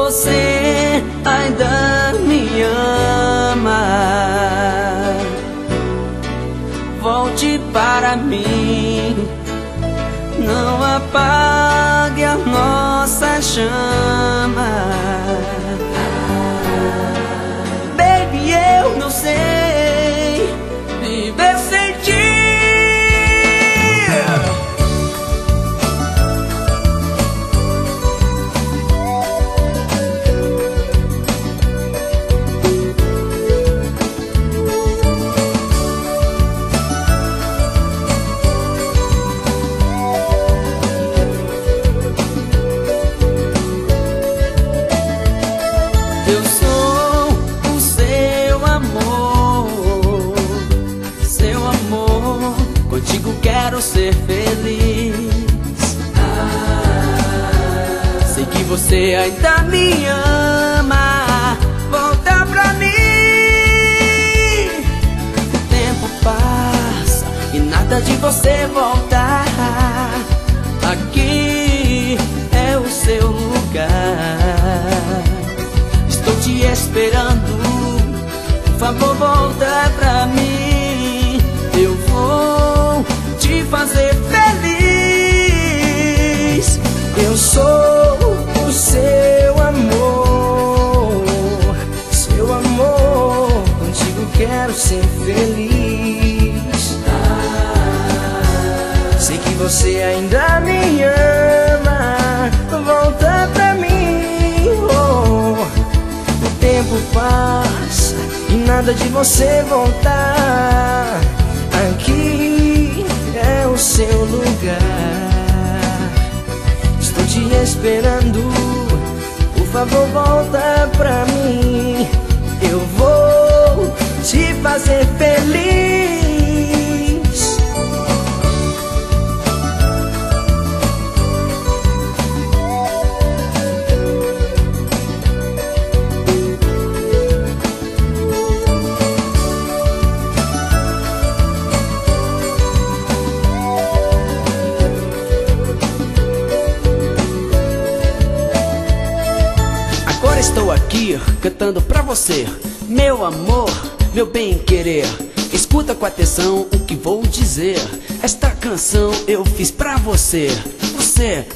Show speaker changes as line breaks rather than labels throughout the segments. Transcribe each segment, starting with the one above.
você ainda me ama, volte para mim, não apague a nossa chama. Baby, eu não sei viver sem ti. Eu sou o seu amor, contigo quero ser feliz. Sei que você ainda me ama, volta pra mim. O tempo passa e nada de você voltar. Aqui é o seu lugar. Estou te esperando, por favor volta pra mim. Eu vou te fazer feliz. Eu sou o seu amor, contigo quero ser feliz. Sei que você ainda me ama, volta pra mim. O tempo passa e nada de você voltar. Aqui é o seu lugar. Estou te esperando, por favor volta pra mim. Eu vou te fazer feliz. Agora estou aqui cantando pra você, meu amor, meu bem-querer. Escuta com atenção o que vou dizer. Esta canção eu fiz pra você. Você.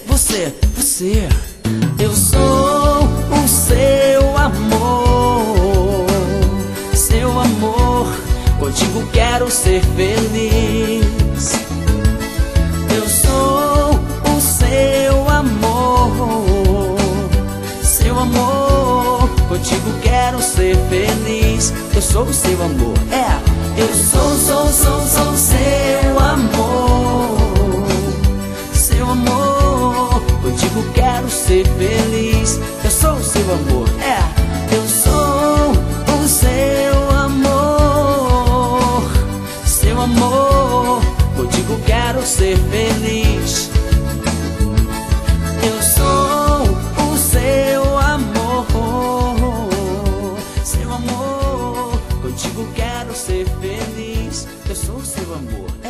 Eu sou o seu amor, contigo quero ser feliz. Eu sou o seu amor, contigo quero ser feliz. Eu sou o seu amor, eu sou seu amor, contigo quero ser feliz. Eu sou o seu amor, eu sou o seu amor, contigo quero ser feliz. Eu sou o seu amor, contigo quero ser feliz. Eu sou o seu amor,